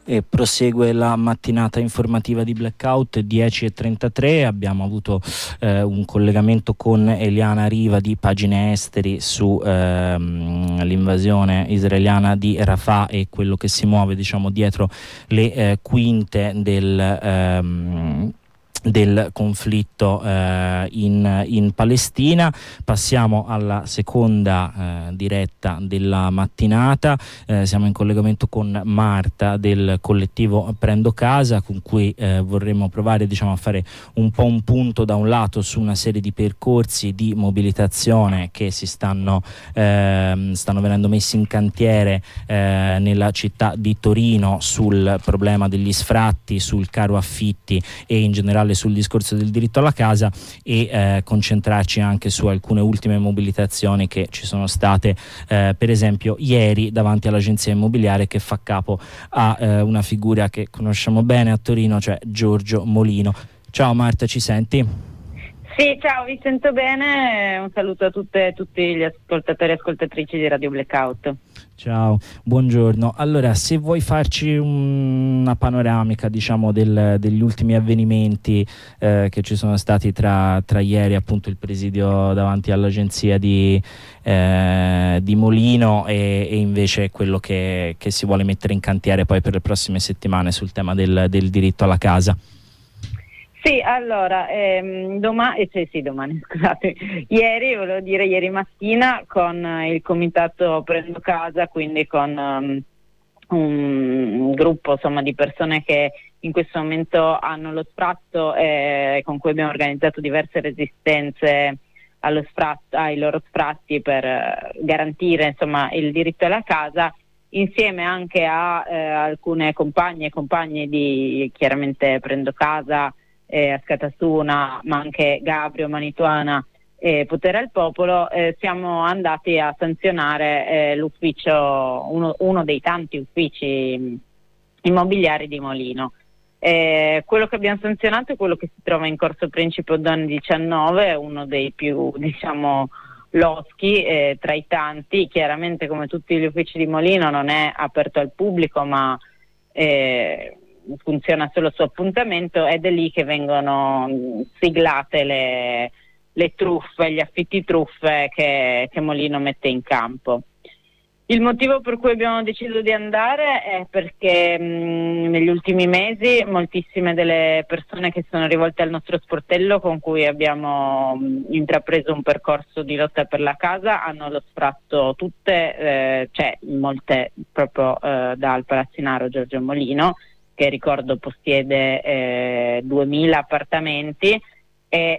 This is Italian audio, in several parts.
E prosegue la mattinata informativa di Blackout, 10:33. Abbiamo avuto un collegamento con Eliana Riva di Pagine Esteri su l'invasione israeliana di Rafah e quello che si muove, diciamo, dietro le quinte del conflitto in Palestina. Passiamo alla seconda diretta della mattinata. Siamo in collegamento con Marta del collettivo Prendo Casa, con cui vorremmo provare, diciamo, a fare un po' un punto, da un lato, su una serie di percorsi di mobilitazione che stanno venendo messi in cantiere nella città di Torino sul problema degli sfratti, sul caro affitti e in generale sul discorso del diritto alla casa, e concentrarci anche su alcune ultime mobilitazioni che ci sono state, per esempio ieri davanti all'agenzia immobiliare, che fa capo a una figura che conosciamo bene a Torino, cioè Giorgio Molino. Ciao Marta, ci senti? Sì, ciao, vi sento bene. Un saluto a tutti gli ascoltatori e ascoltatrici di Radio Blackout. Ciao, buongiorno. Allora, se vuoi farci una panoramica, diciamo, degli ultimi avvenimenti che ci sono stati tra ieri, appunto, il presidio davanti all'agenzia di Molino e invece quello che si vuole mettere in cantiere poi per le prossime settimane sul tema del diritto alla casa. Sì, allora, domani, scusate, ieri mattina con il comitato Prendo Casa, quindi con un gruppo, insomma, di persone che in questo momento hanno lo sfratto, con cui abbiamo organizzato diverse resistenze ai loro sfratti per garantire, insomma, il diritto alla casa, insieme anche a alcune compagne e compagni di, chiaramente, Prendo Casa, Askatasuna, ma anche Gabrio, Manituana e Potere al Popolo. Siamo andati a sanzionare l'ufficio, uno dei tanti uffici immobiliari di Molino. Quello che abbiamo sanzionato è quello che si trova in Corso Principe Oddone 19, uno dei più, diciamo, loschi tra i tanti. Chiaramente, come tutti gli uffici di Molino, non è aperto al pubblico, ma funziona solo su appuntamento, ed è lì che vengono siglate le truffe, gli affitti truffe che Molino mette in campo. Il motivo per cui abbiamo deciso di andare è perché negli ultimi mesi moltissime delle persone che sono rivolte al nostro sportello, con cui abbiamo intrapreso un percorso di lotta per la casa, hanno lo sfratto tutte, cioè molte proprio dal palazzinaro Giorgio Molino, che ricordo possiede 2000 appartamenti e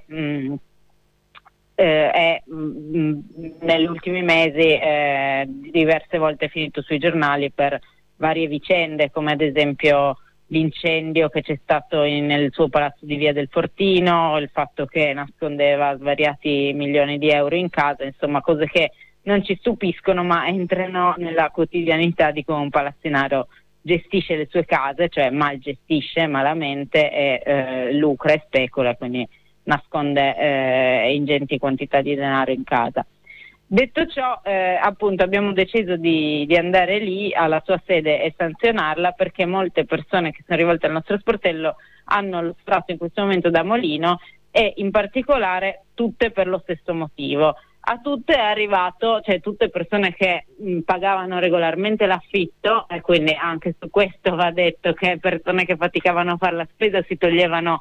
negli ultimi mesi diverse volte è finito sui giornali per varie vicende, come ad esempio l'incendio che c'è stato nel suo palazzo di Via del Fortino, il fatto che nascondeva svariati milioni di euro in casa, insomma cose che non ci stupiscono ma entrano nella quotidianità di come un palazzinaro gestisce le sue case, cioè mal gestisce, malamente, e lucra e specula, quindi nasconde ingenti quantità di denaro in casa. Detto ciò, appunto abbiamo deciso di andare lì alla sua sede e sanzionarla, perché molte persone che sono rivolte al nostro sportello hanno lo sfratto in questo momento da Molino, e in particolare tutte per lo stesso motivo. A tutte è arrivato, cioè tutte persone che pagavano regolarmente l'affitto, e quindi anche su questo va detto che persone che faticavano a fare la spesa si toglievano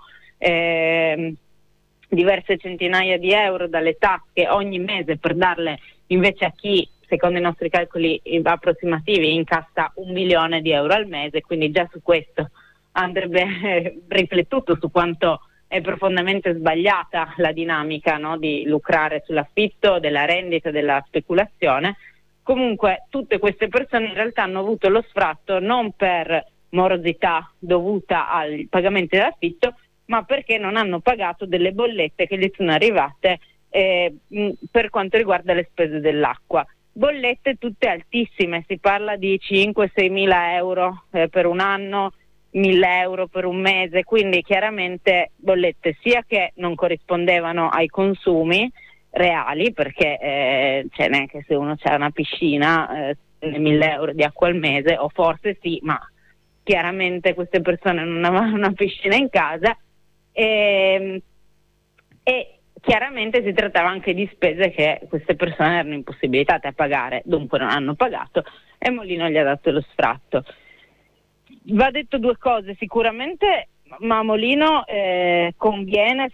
diverse centinaia di euro dalle tasche ogni mese per darle invece a chi, secondo i nostri calcoli approssimativi, incassa 1 milione di euro al mese. Quindi già su questo andrebbe riflettuto su quanto è profondamente sbagliata la dinamica, no, di lucrare sull'affitto, della rendita, della speculazione. Comunque tutte queste persone in realtà hanno avuto lo sfratto non per morosità dovuta al pagamento dell'affitto, ma perché non hanno pagato delle bollette che gli sono arrivate per quanto riguarda le spese dell'acqua. Bollette tutte altissime, si parla di 5-6 mila euro per un anno, 1.000 euro per un mese, quindi chiaramente bollette sia che non corrispondevano ai consumi reali, perché cioè neanche se uno c'ha una piscina 1.000 euro di acqua al mese, o forse sì, ma chiaramente queste persone non avevano una piscina in casa e chiaramente si trattava anche di spese che queste persone erano impossibilitate a pagare, dunque non hanno pagato e Molino gli ha dato lo sfratto. Va detto due cose, sicuramente ma a Molino conviene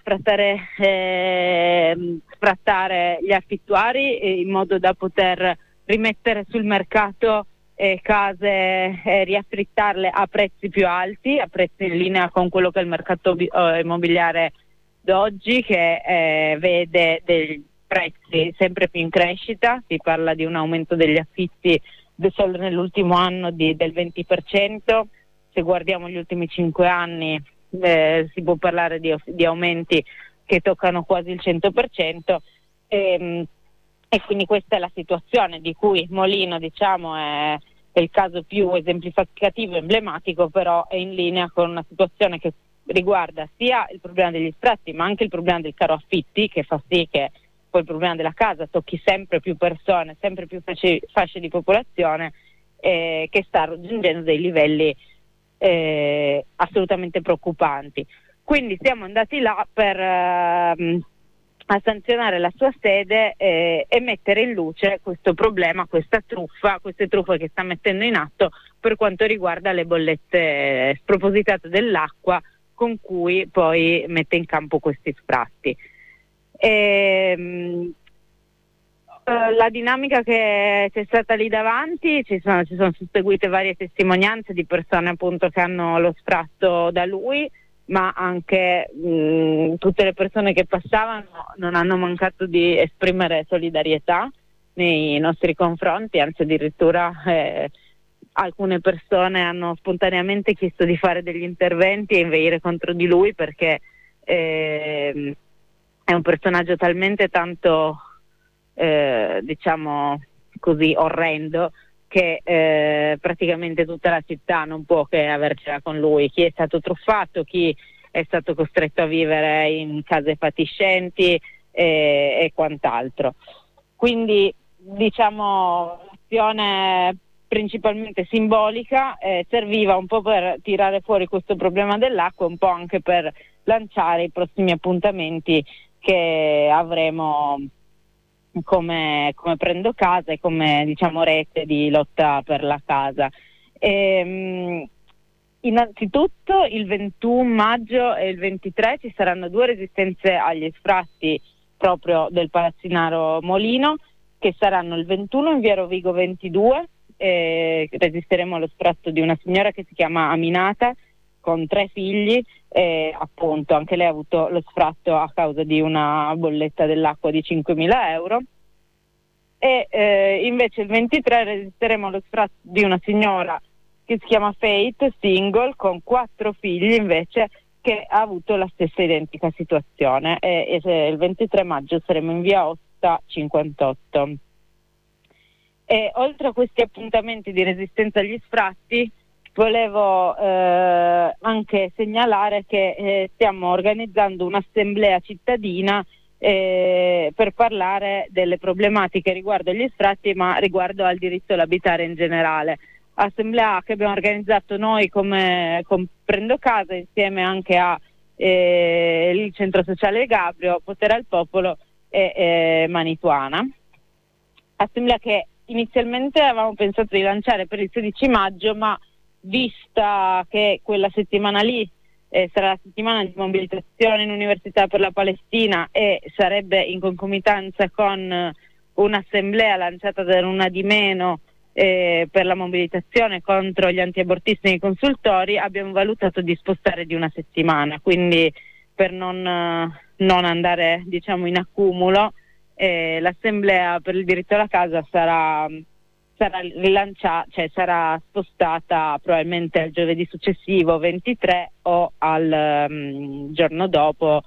sfrattare gli affittuari in modo da poter rimettere sul mercato case e riaffittarle a prezzi più alti, a prezzi in linea con quello che è il mercato immobiliare d'oggi, che vede dei prezzi sempre più in crescita. Si parla di un aumento degli affitti solo nell'ultimo anno del 20%. Se guardiamo gli ultimi 5 anni si può parlare di aumenti che toccano quasi il 100%, e quindi questa è la situazione di cui Molino, diciamo, è il caso più esemplificativo e emblematico, però è in linea con una situazione che riguarda sia il problema degli sfratti ma anche il problema del caro affitti, che fa sì che poi il problema della casa tocchi sempre più persone, sempre più fasce di popolazione, che sta raggiungendo dei livelli assolutamente preoccupanti. Quindi siamo andati là a sanzionare la sua sede e mettere in luce questo problema, queste truffe che sta mettendo in atto per quanto riguarda le bollette spropositate dell'acqua, con cui poi mette in campo questi sfratti. La dinamica che c'è stata lì davanti, ci sono susseguite varie testimonianze di persone appunto che hanno lo sfratto da lui, ma anche tutte le persone che passavano non hanno mancato di esprimere solidarietà nei nostri confronti, anzi addirittura alcune persone hanno spontaneamente chiesto di fare degli interventi e inveire contro di lui, perché è un personaggio talmente tanto diciamo così orrendo che praticamente tutta la città non può che avercela con lui. Chi è stato truffato, chi è stato costretto a vivere in case fatiscenti e quant'altro. Quindi diciamo l'azione principalmente simbolica serviva un po' per tirare fuori questo problema dell'acqua, un po' anche per lanciare i prossimi appuntamenti che avremo come Prendo Casa e come, diciamo, rete di lotta per la casa. Innanzitutto il 21 maggio e il 23 ci saranno 2 resistenze agli sfratti proprio del palazzinaro Molino, che saranno il 21 in via Rovigo 22, resisteremo allo sfratto di una signora che si chiama Aminata con 3 figli, appunto anche lei ha avuto lo sfratto a causa di una bolletta dell'acqua di 5.000 euro. Invece il 23 resisteremo allo sfratto di una signora che si chiama Faith, single, con 4 figli invece, che ha avuto la stessa identica situazione, e il 23 maggio saremo in via Osta 58. E oltre a questi appuntamenti di resistenza agli sfratti, volevo anche segnalare che stiamo organizzando un'assemblea cittadina per parlare delle problematiche riguardo agli sfratti, ma riguardo al diritto all'abitare in generale. Assemblea che abbiamo organizzato noi come Prendo Casa, insieme anche a il Centro Sociale Gabrio, Potere al Popolo e Manituana. Assemblea che inizialmente avevamo pensato di lanciare per il 16 maggio, ma vista che quella settimana lì sarà la settimana di mobilitazione in Università per la Palestina e sarebbe in concomitanza con un'assemblea lanciata da Una di Meno per la mobilitazione contro gli antiabortisti nei consultori, abbiamo valutato di spostare di una settimana, quindi per non andare, diciamo, in accumulo, l'assemblea per il diritto alla casa sarà rilanciata, cioè sarà spostata probabilmente al giovedì successivo 23 o al giorno dopo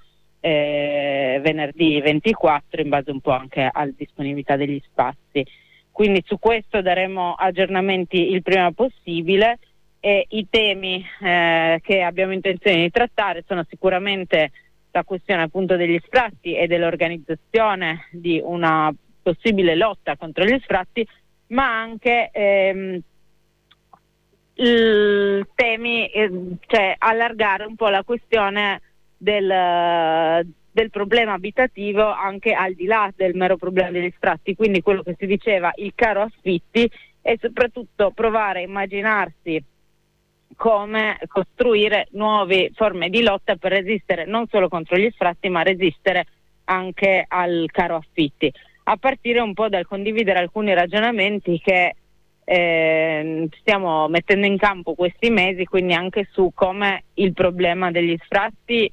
venerdì 24, in base un po' anche alla disponibilità degli spazi. Quindi su questo daremo aggiornamenti il prima possibile, e i temi che abbiamo intenzione di trattare sono sicuramente la questione appunto degli sfratti e dell'organizzazione di una possibile lotta contro gli sfratti, ma anche temi, cioè allargare un po' la questione del problema abitativo anche al di là del mero problema degli sfratti, quindi quello che si diceva, il caro affitti, e soprattutto provare a immaginarsi come costruire nuove forme di lotta per resistere non solo contro gli sfratti, ma resistere anche al caro affitti, a partire un po' dal condividere alcuni ragionamenti che stiamo mettendo in campo questi mesi, quindi anche su come il problema degli sfratti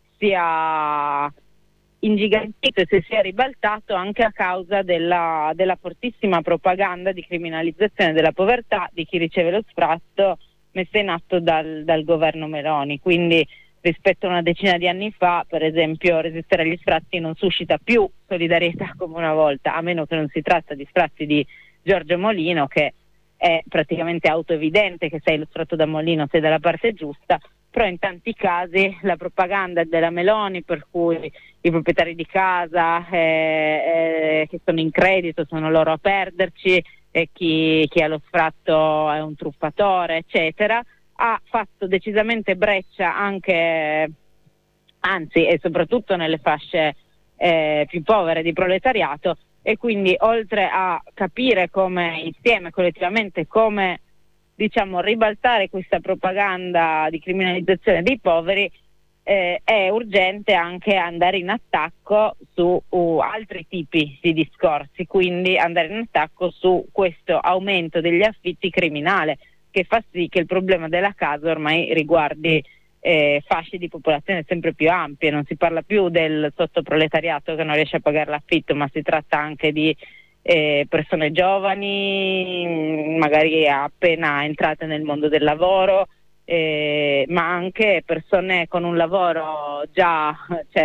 sia ingigantito e si sia ribaltato anche a causa della fortissima propaganda di criminalizzazione della povertà di chi riceve lo sfratto messa in atto dal governo Meloni. Quindi rispetto a una decina di anni fa, per esempio, resistere agli sfratti non suscita più solidarietà come una volta, a meno che non si tratta di sfratti di Giorgio Molino, che è praticamente autoevidente che sei illustrato da Molino, sei dalla parte giusta, però in tanti casi la propaganda della Meloni, per cui i proprietari di casa che sono in credito sono loro a perderci, e chi ha lo sfratto è un truffatore, eccetera, ha fatto decisamente breccia anche, anzi e soprattutto nelle fasce più povere di proletariato, e quindi oltre a capire come insieme, collettivamente, come ribaltare questa propaganda di criminalizzazione dei poveri, è urgente anche andare in attacco su altri tipi di discorsi, quindi andare in attacco su questo aumento degli affitti criminale, che fa sì che il problema della casa ormai riguardi fasce di popolazione sempre più ampie. Non si parla più del sottoproletariato che non riesce a pagare l'affitto, ma si tratta anche di persone giovani, magari appena entrate nel mondo del lavoro, ma anche persone con un lavoro già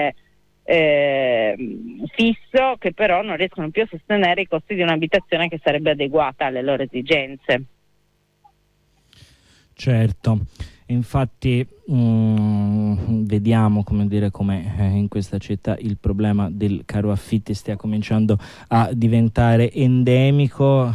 fisso, che però non riescono più a sostenere i costi di un'abitazione che sarebbe adeguata alle loro esigenze. Certo, infatti vediamo come in questa città il problema del caro affitti stia cominciando a diventare endemico.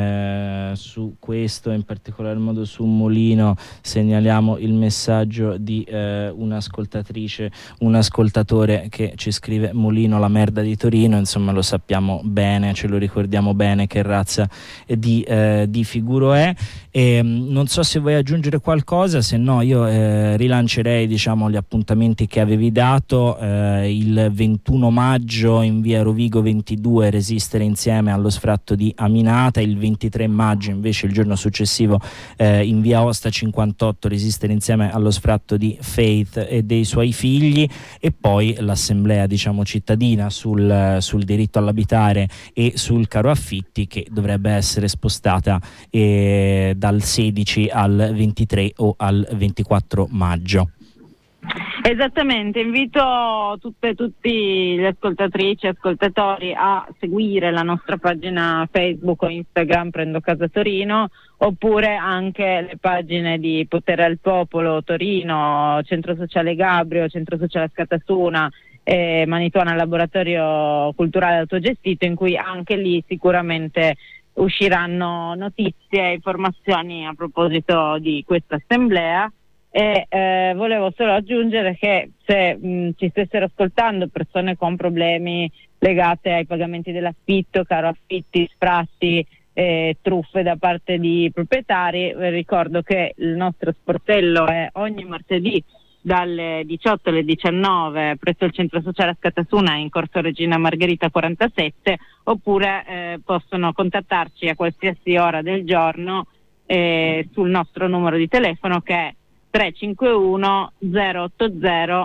Su questo, in particolar modo su Molino, segnaliamo il messaggio di un'ascoltatrice, un ascoltatore che ci scrive: Molino, la merda di Torino. Insomma, lo sappiamo bene, ce lo ricordiamo bene che razza di figuro è. Non so se vuoi aggiungere qualcosa, se no io rilancerei gli appuntamenti che avevi dato. Il 21 maggio in via Rovigo 22 resistere insieme allo sfratto di Aminata, il 23 maggio invece, il giorno successivo, in via Osta 58 resistere insieme allo sfratto di Faith e dei suoi figli, e poi l'assemblea cittadina sul diritto all'abitare e sul caro affitti, che dovrebbe essere spostata dal 16 al 23 o al 24 maggio. Esattamente, invito tutti gli ascoltatrici e ascoltatori a seguire la nostra pagina Facebook o Instagram Prendo Casa Torino, oppure anche le pagine di Potere al Popolo Torino, Centro Sociale Gabrio, Centro Sociale Scatasuna e Manituana Laboratorio Culturale Autogestito, in cui anche lì sicuramente usciranno notizie e informazioni a proposito di questa assemblea. E volevo solo aggiungere che se ci stessero ascoltando persone con problemi legati ai pagamenti dell'affitto, caro affitti, sfratti, truffe da parte di proprietari, ricordo che il nostro sportello è ogni martedì dalle 18 alle 19 presso il Centro Sociale Scatasuna in Corso Regina Margherita 47, oppure possono contattarci a qualsiasi ora del giorno sul nostro numero di telefono, che è 351 080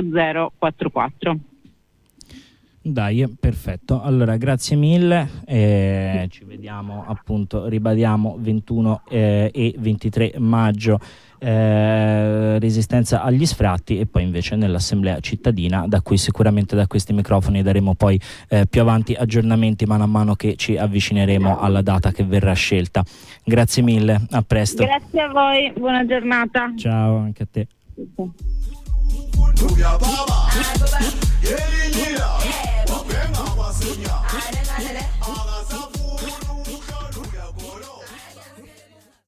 4044. Dai, perfetto. Allora, grazie mille. Ci vediamo, appunto, ribadiamo 21 e 23 maggio resistenza agli sfratti, e poi invece nell'assemblea cittadina, da cui sicuramente da questi microfoni daremo poi più avanti aggiornamenti man mano che ci avvicineremo alla data che verrà scelta. Grazie mille, a presto. Grazie a voi, buona giornata. Ciao, anche a te.